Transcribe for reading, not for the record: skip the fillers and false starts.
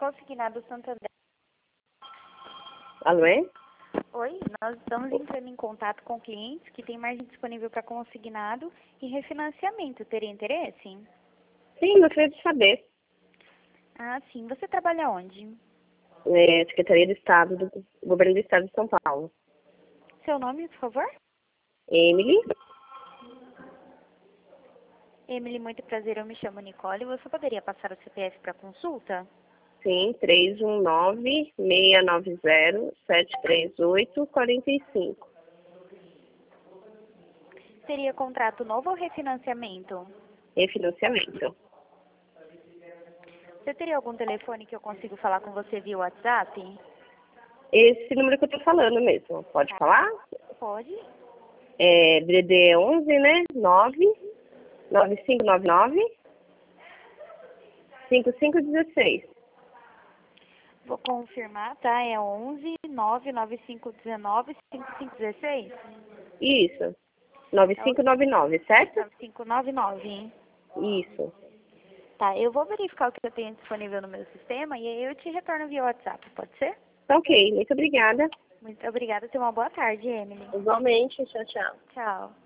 Consignado Santander. Alô, é? Oi, nós estamos entrando em contato com clientes que têm margem disponível para consignado e refinanciamento. Teria interesse? Sim, gostaria de saber. Ah, sim. Você trabalha onde? Secretaria de Estado do Governo do Estado de São Paulo. Seu nome, por favor? Emily, Emily, muito prazer. Eu me chamo Nicole. Você poderia passar o CPF para consulta? sim, 319-690-738-45. Seria contrato novo ou refinanciamento? Refinanciamento. Você teria algum telefone que eu consigo falar com você via WhatsApp? Esse número que eu tô falando mesmo, pode falar? Pode. É DDD 11, né? 99599-5516. Vou confirmar, tá? É 11 99519 5516. Isso. 9599, certo? 9599. Isso. Tá, eu vou verificar o que eu tenho disponível no meu sistema e aí eu te retorno via WhatsApp, pode ser? Tá ok, muito obrigada. Muito obrigada, tenha uma boa tarde, Emily. Igualmente, tchau, tchau. Tchau.